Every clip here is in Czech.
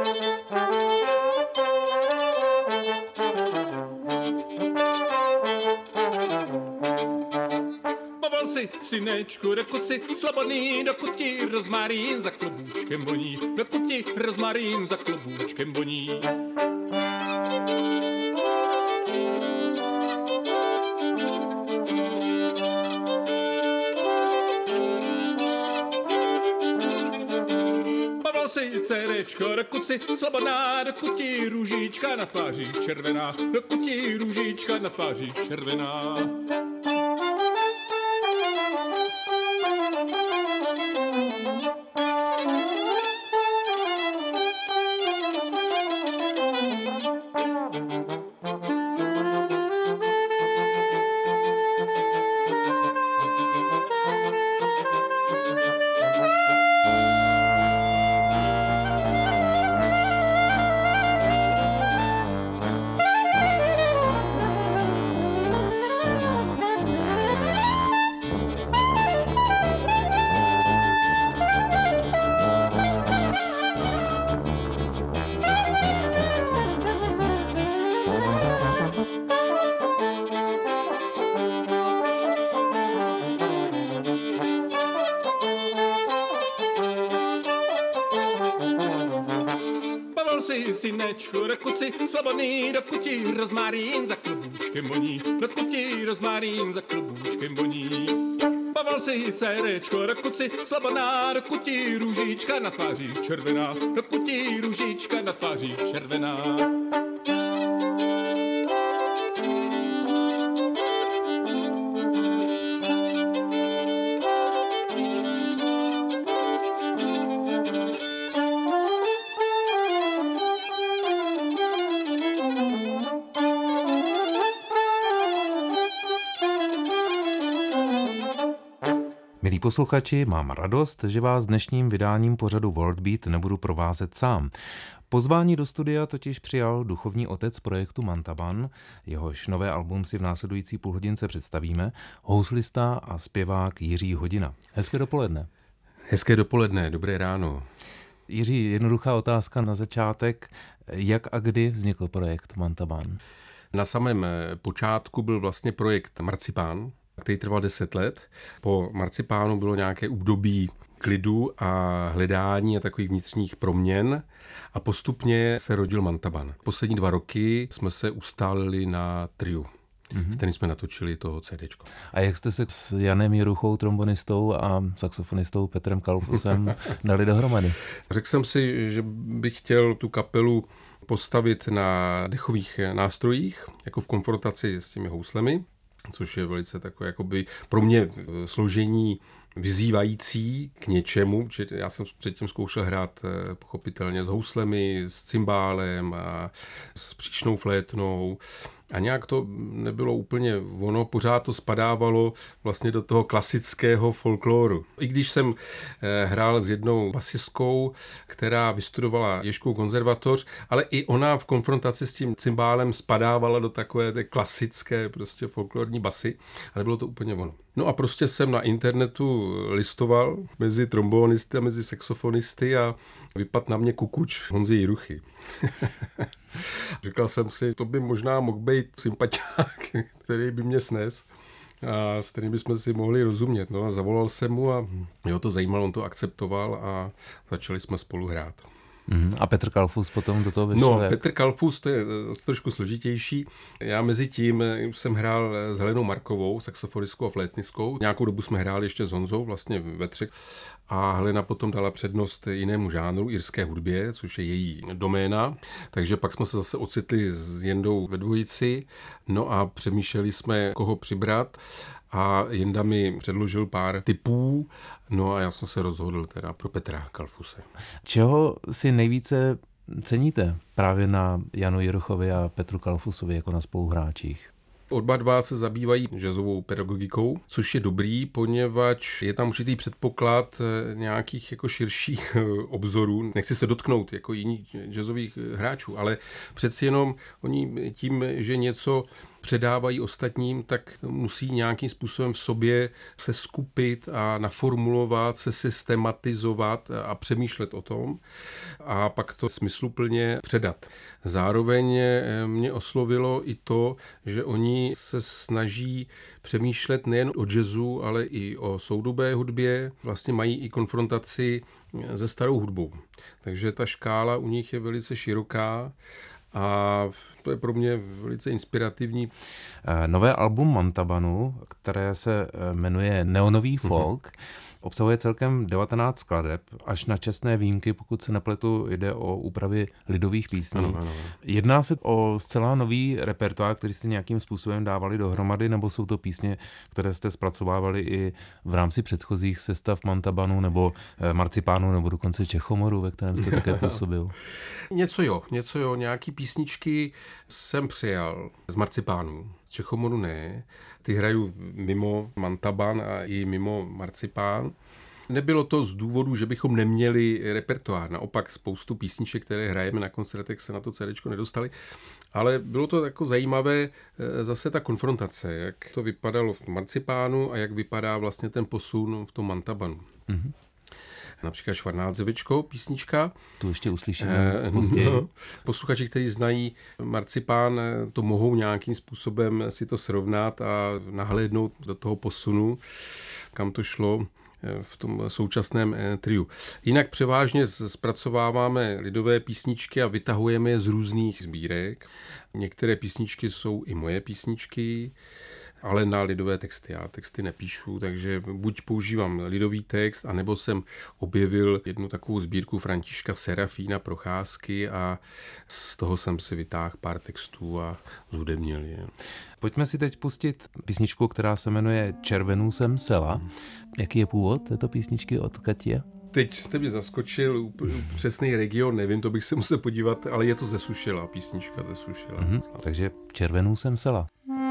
Synečku, dokud si slobodný, dokud ti rozmarín za klobůčkem voní, dokud ti rozmarín za klobůčkem voní. Bavil si, dcerečko, dokud si slobodná, dokud ti růžička na tváři červená, dokud ti růžička na tváři červená. Synečku, dokud si slobodný, dokud ti rozmarín za klobůčkem voní, dokud ti rozmarín za klobůčkem voní. Bavil si, dcerečko, dokud si slobodná, dokud ti růžička na tváři červená, dokud ti růžička na tváři červená. Milí posluchači, mám radost, že vás dnešním vydáním pořadu Worldbeat nebudu provázet sám. Pozvání do studia totiž přijal duchovní otec projektu Mantaban, jehož nové album si v následující půlhodince představíme, houslista a zpěvák Jiří Hodina. Hezké dopoledne. Hezké dopoledne, dobré ráno. Jiří, jednoduchá otázka na začátek. Jak a kdy vznikl projekt Mantaban? Na samém počátku byl vlastně projekt Marcipán, který trval 10 let. Po Marcipánu bylo nějaké období klidu a hledání a takových vnitřních proměn a postupně se rodil Mantaban. Poslední 2 roky jsme se ustálili na triu, s kterým jsme natočili toho CDčko. A jak jste se s Janem Jiruchou, trombonistou a saxofonistou Petrem Kalfusem dali dohromady? Řekl jsem si, že bych chtěl tu kapelu postavit na dechových nástrojích, jako v konfrontaci s těmi houslemi, což je velice takové jakoby pro mě složení vyzývající k něčemu, že já jsem předtím zkoušel hrát pochopitelně s houslemi, s cymbálem a s příčnou flétnou a nějak to nebylo úplně ono, pořád to spadávalo vlastně do toho klasického folkloru. I když jsem hrál s jednou basistkou, která vystudovala Ježkou konzervatoř, ale i ona v konfrontaci s tím cymbálem spadávala do takové té klasické prostě folklorní basy, ale bylo to úplně ono. No a prostě jsem na internetu listoval mezi trombonisty a mezi saxofonisty a vypadl na mě kukuč Honzy Jiruchy. Říkal jsem si, to by možná mohl být sympatiák, který by mě snes a s kterým bychom si mohli rozumět. No a zavolal jsem mu a jeho to zajímalo, on to akceptoval a začali jsme spolu hrát. A Petr Kalfus potom do toho vyšel? No, Petr Kalfus, to je trošku složitější. Já mezi tím jsem hrál s Helenou Markovou, saxofonistkou a flétnistkou. Nějakou dobu jsme hráli ještě s Honzou, vlastně ve 3. A Helena potom dala přednost jinému žánru, irské hudbě, což je její doména. Takže pak jsme se zase ocitli s Jendou ve dvojici. No a přemýšleli jsme, koho přibrat. A Jenda mi předložil pár tipů, no a já jsem se rozhodl teda pro Petra Kalfuse. Čeho si nejvíce ceníte právě na Janu Jiruchovi a Petru Kalfusovi jako na spoluhráčích? Oba dva se zabývají jazzovou pedagogikou, což je dobrý, poněvadž je tam určitý předpoklad nějakých jako širších obzorů. Nechci se dotknout jako jiných jazzových hráčů, ale přeci jenom oni tím, že něco předávají ostatním, tak musí nějakým způsobem v sobě se skupit a naformulovat, se systematizovat a přemýšlet o tom a pak to smysluplně předat. Zároveň mě oslovilo i to, že oni se snaží přemýšlet nejen o jazzu, ale i o soudobé hudbě. Vlastně mají i konfrontaci se starou hudbou. Takže ta škála u nich je velice široká a to je pro mě velice inspirativní. Nové album Mantabanu, které se jmenuje Neonový folk, obsahuje celkem 19 skladeb, až na čestné výjimky, pokud se nepletu, jde o úpravy lidových písní. Ano. Jedná se o zcela nový repertoár, který jste nějakým způsobem dávali dohromady, nebo jsou to písně, které jste zpracovávali i v rámci předchozích sestav Mantabanu, nebo Marcipánu, nebo dokonce Čechomoru, ve kterém jste také působil? Něco jo. Nějaký písničky jsem přijal z Marcipánu. Z Čechomoru ne. Ty hraju mimo Mantaban a i mimo Marcipán. Nebylo to z důvodu, že bychom neměli repertoár. Naopak spoustu písniček, které hrajeme na koncertech, se na to CDčko nedostali. Ale bylo to jako zajímavé zase ta konfrontace, jak to vypadalo v Marcipánu a jak vypadá vlastně ten posun v tom Mantabanu. Mm-hmm. Například Švarnádzevičko, písnička. Tu ještě uslyšíme později. Posluchači, kteří znají Marcipán, to mohou nějakým způsobem si to srovnat a nahlédnout do toho posunu, kam to šlo v tom současném triu. Jinak převážně zpracováváme lidové písničky a vytahujeme je z různých sbírek. Některé písničky jsou i moje písničky, ale na lidové texty. Já texty nepíšu, takže buď používám lidový text, anebo jsem objevil jednu takovou sbírku Františka Serafína Procházky a z toho jsem si vytáhl pár textů a zhudebnil je. Pojďme si teď pustit písničku, která se jmenuje Červenů jsem sela. Jaký je původ této písničky, odkud je? Teď jste mi zaskočil přesný region, nevím, to bych se musel podívat, ale je to ze Sušila, písnička ze Sušila. Takže Červenů jsem sela.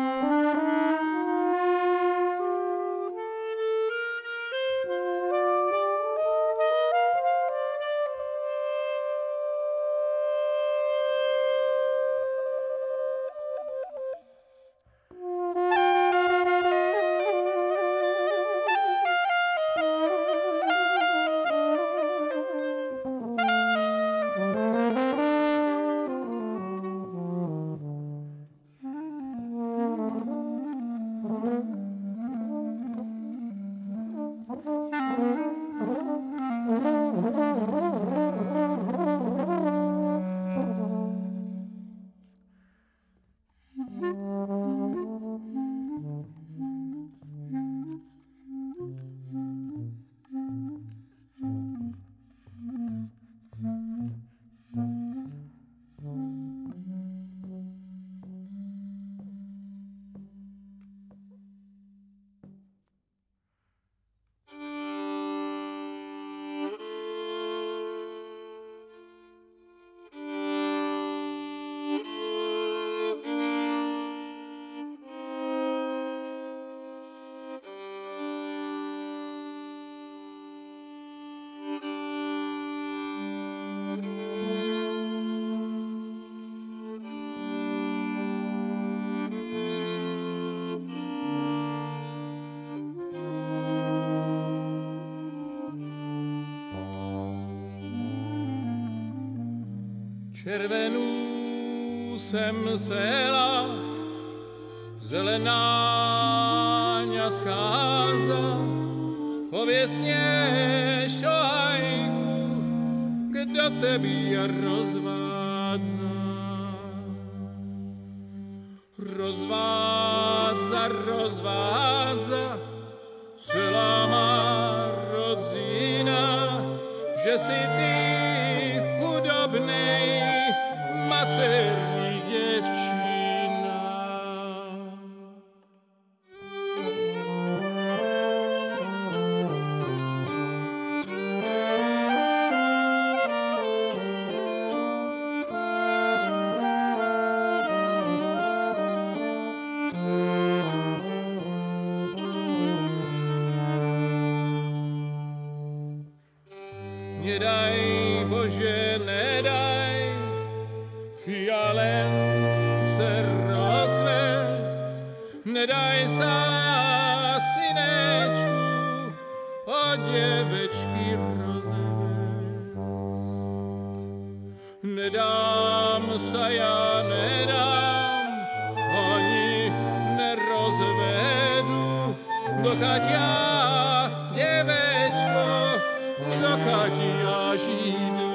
Červenů jsem sela, zelená ňa schádza, pověsně šoajku, kdo tebí rozvádza. Rozvádza, celá má rodzina, že si ty chudobnej macerní děvčina. Nedaj Bože, nedaj, fialen se rozkvěl, nedaj sa, synečku, od děvečky rozvést. Nedám sa, ja nedám, ani nerozvedu, dokud já, děvečko, dokud já žít budu.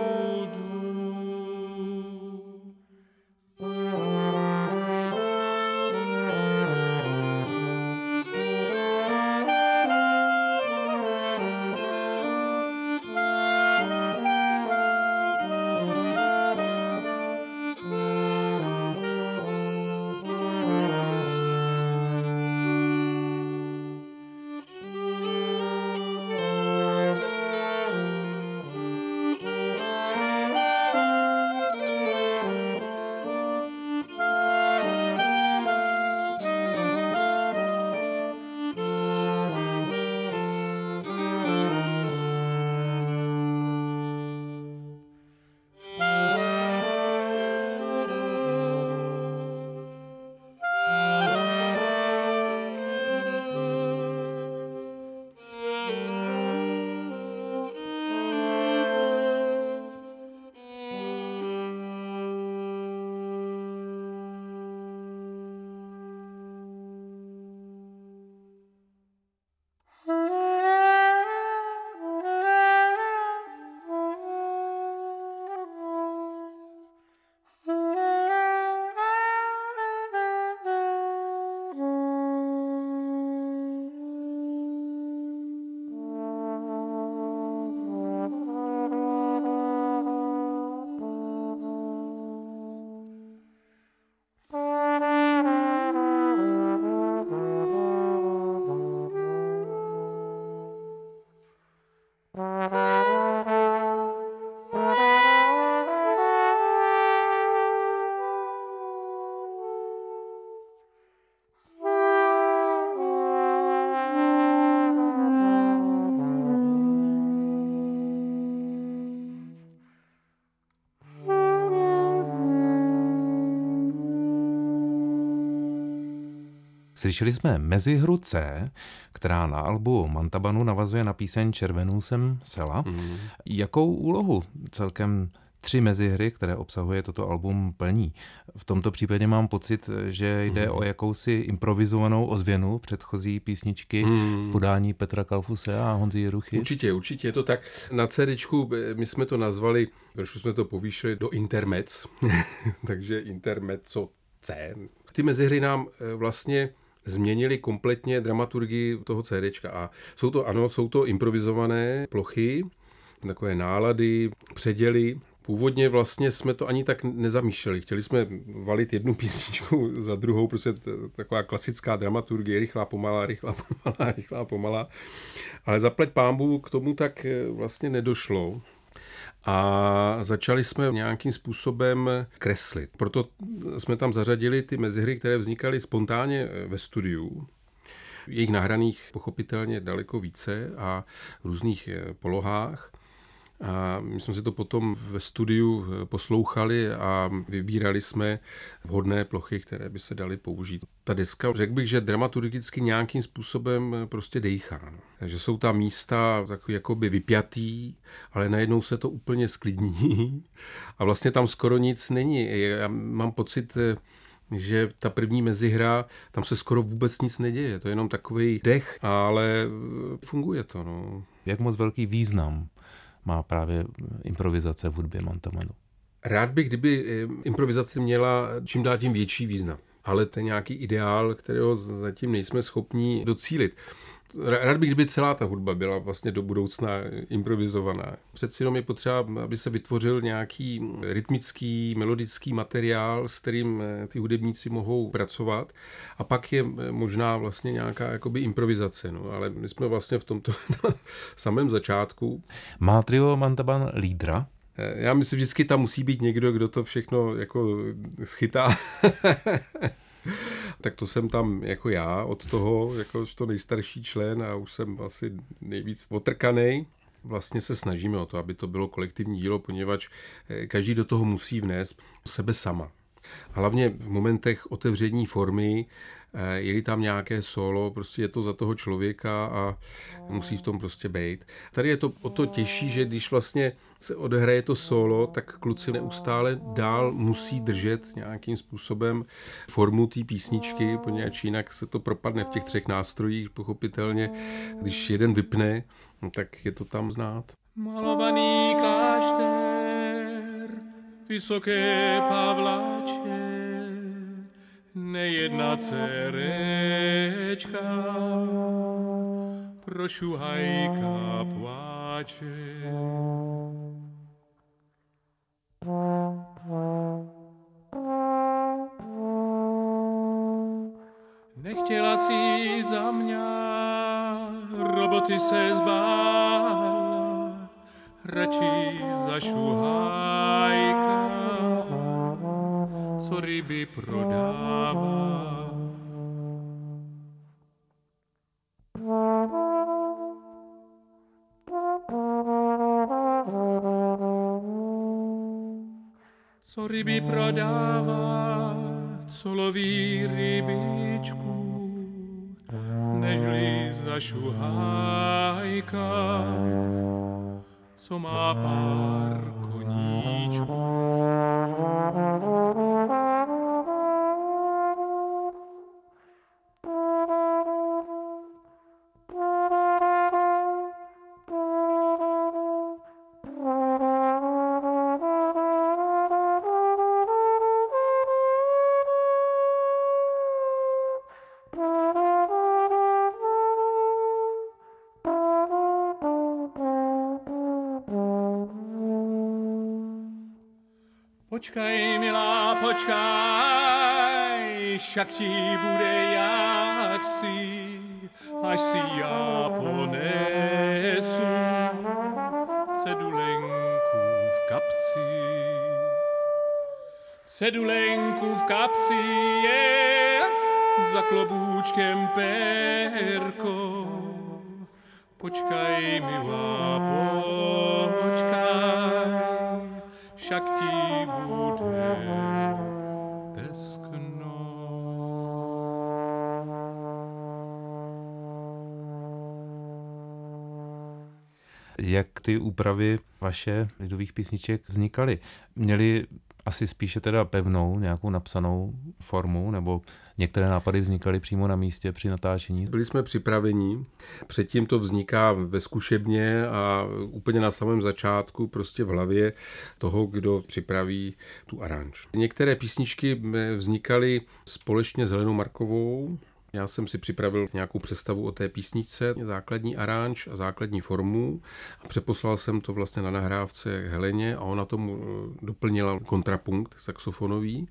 Slyšeli jsme mezihru C, která na albu Mantabanu navazuje na píseň Červenou jsem sela. Jakou úlohu celkem 3 mezihry, které obsahuje toto album, plní? V tomto případě mám pocit, že jde o jakousi improvizovanou ozvěnu předchozí písničky v podání Petra Kalfuse a Honzy Jiruchy. Určitě je to tak. Na CDčku my jsme to nazvali, trošku jsme to povýšili do intermec, takže intermezzo C. Ty mezihry nám vlastně změnili kompletně dramaturgii toho CDčka a jsou to improvizované plochy, takové nálady, předěly. Původně vlastně jsme to ani tak nezamýšleli. Chtěli jsme valit jednu písničku za druhou, prostě taková klasická dramaturgie, rychlá, pomalá. Ale zaplať pánbůh k tomu tak vlastně nedošlo. A začali jsme nějakým způsobem kreslit. Proto jsme tam zařadili ty mezihry, které vznikaly spontánně ve studiu. Je jich nahraných pochopitelně daleko více a v různých polohách. A my jsme si to potom ve studiu poslouchali a vybírali jsme vhodné plochy, které by se daly použít. Ta deska, řekl bych, že dramaturgicky nějakým způsobem prostě dejchá. Takže jsou tam místa takový jakoby vypjatý, ale najednou se to úplně sklidní a vlastně tam skoro nic není. Já mám pocit, že ta první mezihra, tam se skoro vůbec nic neděje. To je jenom takový dech, ale funguje to. No. Jak moc velký význam má právě improvizace v hudbě Mantabanu? Rád bych, kdyby improvizace měla čím dál tím větší význam. Ale to je nějaký ideál, kterého zatím nejsme schopni docílit. Rád bych, kdyby celá ta hudba byla vlastně do budoucna improvizovaná. Přeci jenom je potřeba, aby se vytvořil nějaký rytmický, melodický materiál, s kterým ty hudebníci mohou pracovat. A pak je možná vlastně nějaká jakoby improvizace. No. Ale my jsme vlastně v tomto samém začátku. Má trio Mantaban lídra? Já myslím, že vždycky tam musí být někdo, kdo to všechno jako schytá. Tak to jsem tam jako já od toho, jako to nejstarší člen a už jsem asi nejvíc otrkanej. Vlastně se snažíme o to, aby to bylo kolektivní dílo, poněvadž každý do toho musí vnést sebe sama. Hlavně v momentech otevření formy, je-li tam nějaké solo, prostě je to za toho člověka a musí v tom prostě bejt. Tady je to o to těžší, že když vlastně se odehraje to solo, tak kluci neustále dál musí držet nějakým způsobem formu té písničky, poněvadž jinak se to propadne v těch 3 nástrojích, pochopitelně. Když jeden vypne, tak je to tam znát. Malovaný klášter, vysoké pavlače, nejedna dcerečka pro šuhajka pláče. Nechtěla si jít za mňa, roboty se zbála, radši za šuhajka, co ryby prodává. Co ryby prodává, co loví rybičku, nežli za šuhajka, co má pár koníčků. Počkaj, milá, počkaj, však ti bude jaksi, až si já ponesu cedulenku v kapci. Cedulenku v kapci je za klobúčkem perko. Počkaj, milá, počkaj, však ti bude teskno. Jak ty úpravy vaše lidových písniček vznikaly? Měly asi spíše teda pevnou, nějakou napsanou formu, nebo některé nápady vznikaly přímo na místě při natáčení? Byli jsme připraveni, předtím to vzniká ve zkušebně a úplně na samém začátku prostě v hlavě toho, kdo připraví tu aranž. Některé písničky vznikaly společně s Helenou Markovou. Já jsem si připravil nějakou představu o té písničce, základní aranž a základní formu a přeposlal jsem to vlastně na nahrávce Heleně a ona tomu doplnila kontrapunkt saxofonový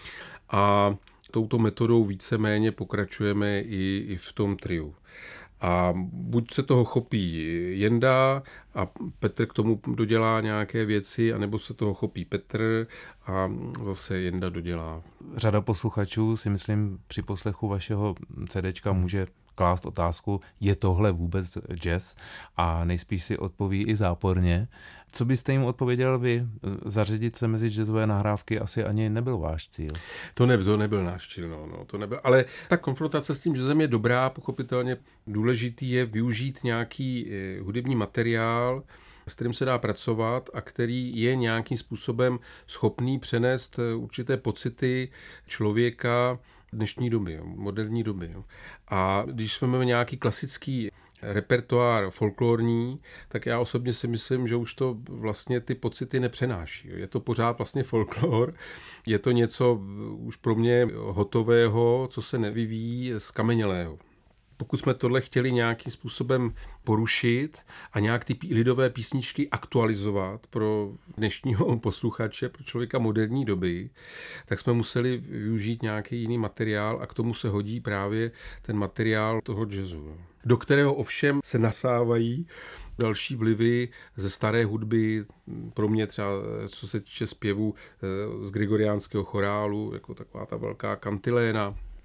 a touto metodou víceméně pokračujeme i v tom triu. A buď se toho chopí Jenda a Petr k tomu dodělá nějaké věci, anebo se toho chopí Petr a zase Jenda dodělá. Řada posluchačů si myslím při poslechu vašeho CDčka může klást otázku, je tohle vůbec jazz? A nejspíš si odpoví i záporně. Co byste jim odpověděl vy? Zařadit se mezi jazzové nahrávky asi ani nebyl váš cíl. To nebyl náš cíl, to nebyl. Ale ta konfrontace s tím jazzem je dobrá, pochopitelně důležitý je využít nějaký hudební materiál, s kterým se dá pracovat a který je nějakým způsobem schopný přenést určité pocity člověka dnešní doby, moderní doby. A když jsme nějaký klasický repertoár folklorní, tak já osobně si myslím, že už to vlastně ty pocity nepřenáší. Je to pořád vlastně folklor, je to něco už pro mě hotového, co se nevyvíjí, zkamenělého. Pokud jsme tohle chtěli nějakým způsobem porušit a nějak ty lidové písničky aktualizovat pro dnešního posluchače, pro člověka moderní doby, tak jsme museli využít nějaký jiný materiál a k tomu se hodí právě ten materiál toho jazzu, do kterého ovšem se nasávají další vlivy ze staré hudby, pro mě třeba co se týče zpěvu z gregoriánského chorálu, jako taková ta velká kantiléna,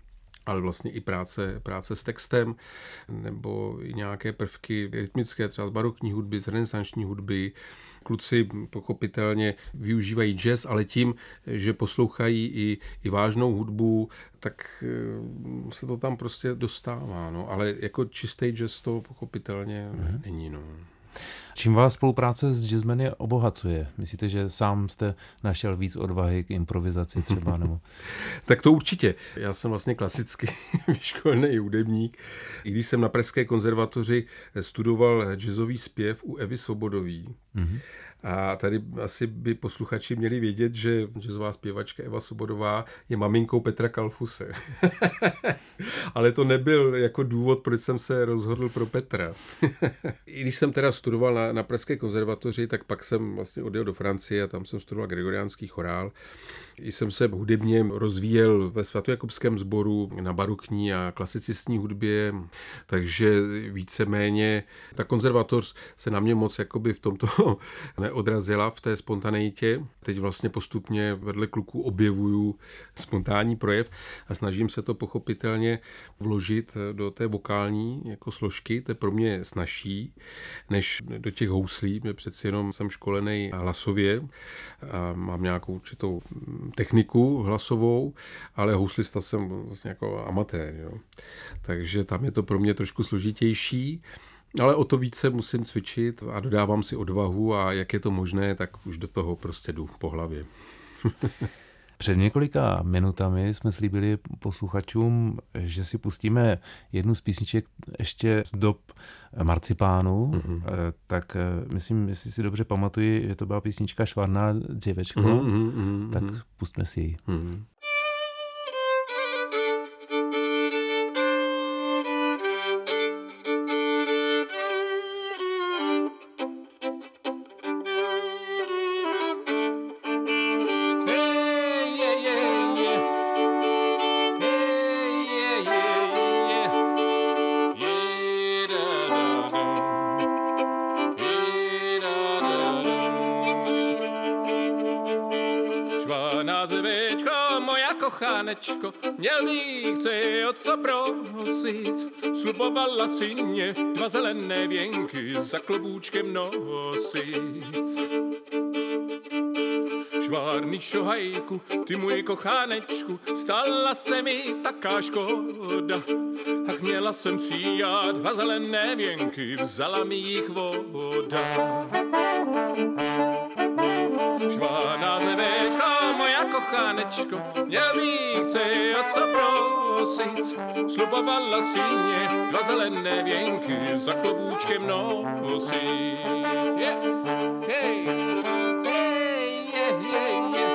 ale vlastně i práce s textem, nebo i nějaké prvky rytmické, třeba z barokní hudby, z renesanční hudby. Kluci pochopitelně využívají jazz, ale tím, že poslouchají i vážnou hudbu, tak se to tam prostě dostává. No. Ale jako čistý jazz to pochopitelně není. No. Čím vás spolupráce s jazzmeny obohacuje? Myslíte, že sám jste našel víc odvahy k improvizaci třeba? Nebo? Tak to určitě. Já jsem vlastně klasicky vyškolený hudebník. I když jsem na Pražské konzervatoři studoval jazzový zpěv u Evy Svobodové. A tady asi by posluchači měli vědět, že jazzová zpěvačka Eva Svobodová je maminkou Petra Kalfuse. Ale to nebyl jako důvod, proč jsem se rozhodl pro Petra. I když jsem teda studoval na Pražské konzervatoři, tak pak jsem vlastně odjel do Francie a tam jsem studoval gregoriánský chorál. I jsem se hudebně rozvíjel ve svatojakubském sboru na barokní a klasicistní hudbě, takže víceméně ta konzervatoř se na mě moc jakoby v tomto neodrazila v té spontaneitě. Teď vlastně postupně vedle kluků objevuju spontánní projev a snažím se to pochopitelně vložit do té vokální jako složky. To je pro mě snazší, než do těch houslí. Mě přeci jenom jsem školený hlasově a mám nějakou určitou techniku hlasovou, ale houslista jsem vlastně jako amatér. Jo. Takže tam je to pro mě trošku složitější. Ale o to více musím cvičit a dodávám si odvahu a jak je to možné, tak už do toho prostě jdu po hlavě. Před několika minutami jsme slíbili posluchačům, že si pustíme jednu z písniček ještě z dob marcipánu, tak myslím, jestli si dobře pamatuji, že to byla písnička Švarná děvečko, tak pustme si ji. Kochanečko, měl bych tě o co prosit. Slubovala si mě 2 zelené věnky za klobůčkem nosit. Švárný šohajku, ty můj kochanečku, stala se mi taká škoda. Ach, měla jsem cíjat 2 zelené věnky, vzala mi jich voda. Švárná děvečko, moja kochanečko, měl bych tě o co prosit. Slubovala si mě 2 zelené věnky za klobůčkem nosit. Yeah. Hey. Hey, yeah, yeah, yeah.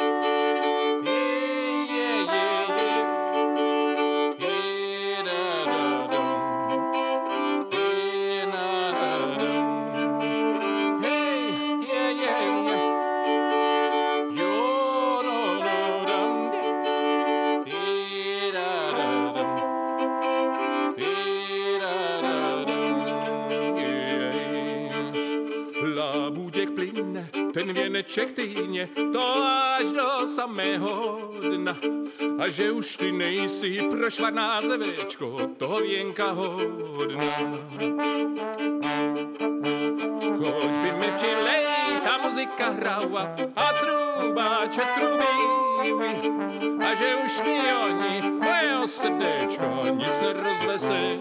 Ten věneček týně, to až do samého dna. A že už ty nejsi pro švarná děvečko, toho věnka hodna. Choď by mi přilej, ta muzika hrála a trubáče trubí. A že už mi oni, moje srdéčko, nic nerozveselí.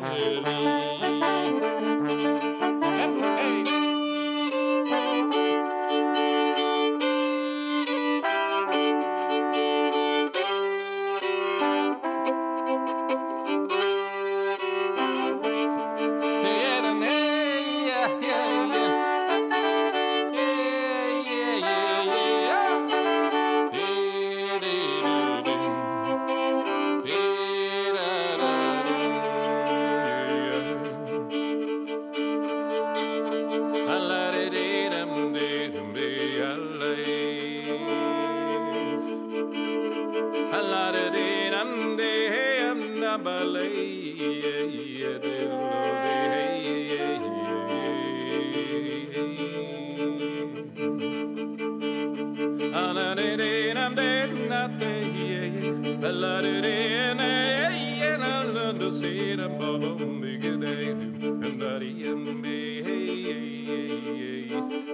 see them bum big day and daddy and me hey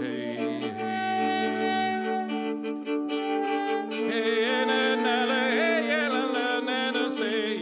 na na la hey la la na na say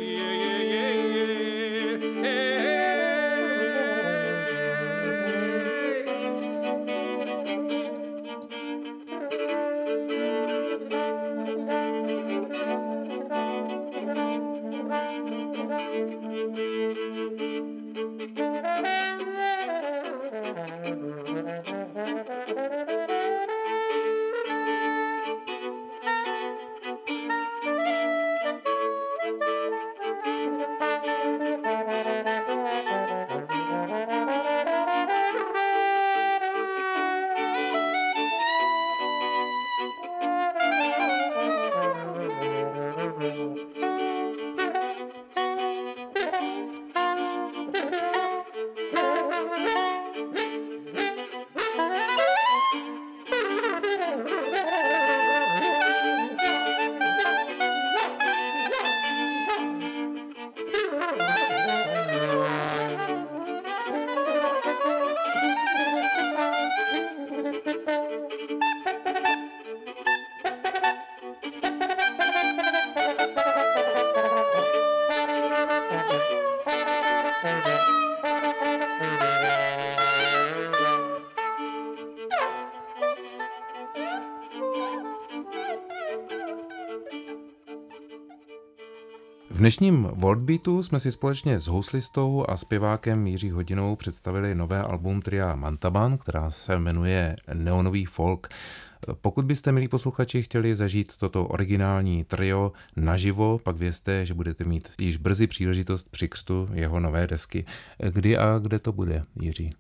V dnešním Worldbeatu jsme si společně s houslistou a zpěvákem Jiří Hodinou představili nové album tria Mantaban, která se jmenuje Neonový folk. Pokud byste, milí posluchači, chtěli zažít toto originální trio naživo, pak vězte, že budete mít již brzy příležitost při křtu jeho nové desky. Kdy a kde to bude, Jiří?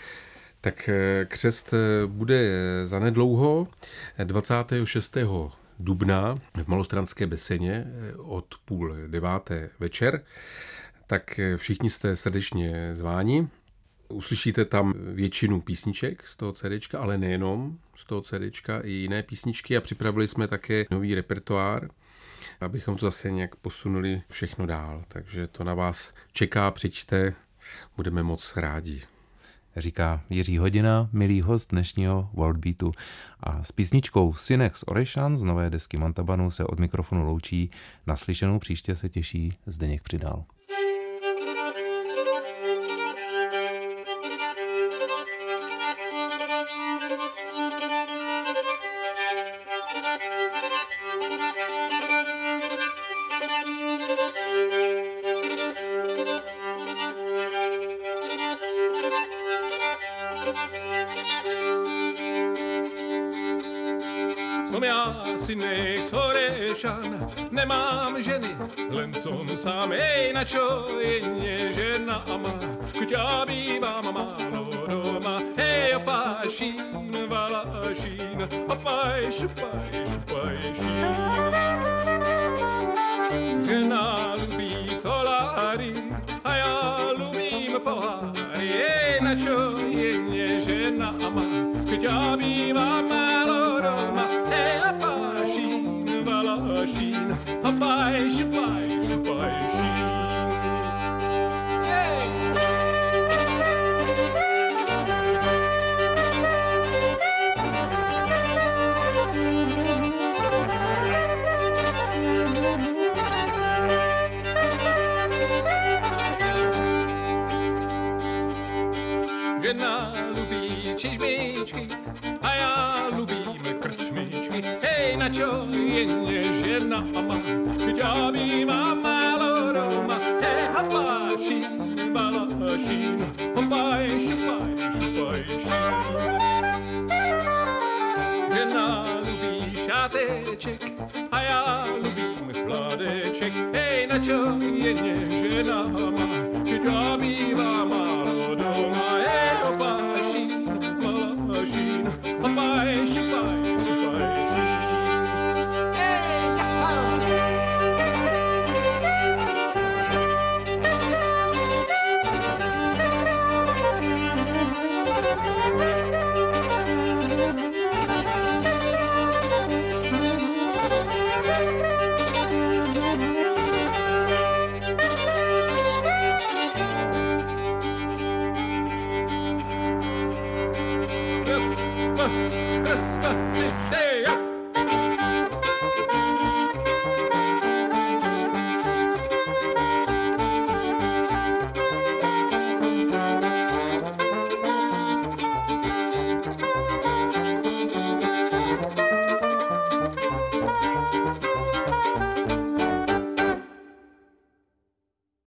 Tak křest bude zanedlouho 26. dubna v Malostranské Beseně od 8:30 večer, tak všichni jste srdečně zváni. Uslyšíte tam většinu písniček z toho CDčka, ale nejenom z toho CDčka, i jiné písničky a připravili jsme také nový repertoár, abychom to zase nějak posunuli všechno dál. Takže to na vás čeká, přijďte, budeme moc rádi. Říká Jiří Hodina, milý host dnešního Worldbeatu. A s písničkou Synex Orešan z nové desky Mantabanu se od mikrofonu loučí. Naslyšenou příště se těší Zdeněk Přidal. Som já Synex Orešan, nemám ženy, len som sám, na čo jedne žena má, keď ja bývam málo doma, opášín, valašín, opaj, šupaj, šupaj, šín. Žena ľubí toláry a ja ľubím poháry, na čo jedne žena má, keď ja bývam málo doma, opášín, valašín, opaj, šupaj, šupaj, šín. Žena ľubí čižmičky a ja ľubím krčmičky. Na čo jedne žena má, keď ja bývam málo doma. Hapášín, balašín, hopaj, šupaj, šupaj, šín. Žena ľubí šáteček a ja ľubím chládeček. Na čo jedne žena má, keď ja bývam málo